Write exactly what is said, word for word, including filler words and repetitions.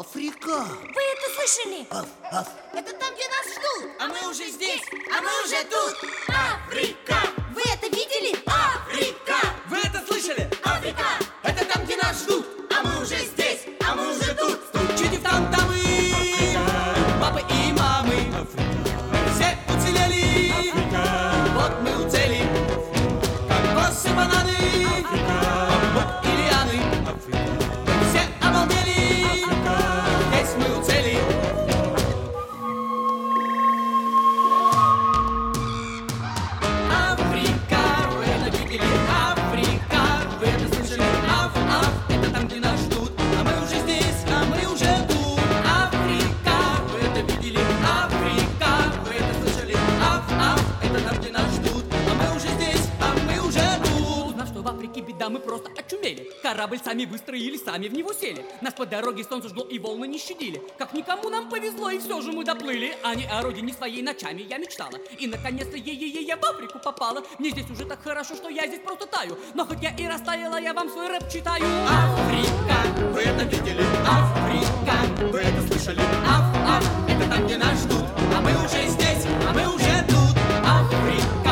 Африка. Вы это слышали? Аф, аф. Это там, где нас ждут. А мы уже здесь, а мы уже тут. Африка! Вы это видели? Африка! Вы это слышали? Африка! Это там, где нас ждут. А мы уже здесь, а мы уже тут. Стучите в там-тамы, папы и мамы. Все уцелели, вот мы у цели. Кокосы, бананы, бамбук и лианы. Все обалдели, здесь мы у цели. Африка, вы это видели? Африка, вы это слышали? Аф, аф, это там, где нас ждут. А мы уже здесь, а мы уже тут. Африка, вы это видели? Африка, вы это слышали? Аф, аф, это там, где нас ждут. А мы уже здесь, а мы уже тут. Узнав, что в Африке беда, мы просто очумели. Корабль сами выстроили, сами в него сели. Нас по дороге солнце жгло и волны не щадили. Как никому нам повезло, и все же мы доплыли. А не о родине своей ночами я мечтала. И наконец-то е-е-е я в Африку попала. Мне здесь уже так хорошо, что я здесь просто таю. Но хоть я и растаяла, я вам свой рэп читаю. Африка, вы это видели? Африка, вы это слышали? Аф, аф, это там, где нас ждут. А мы уже здесь, а мы уже тут. Африка.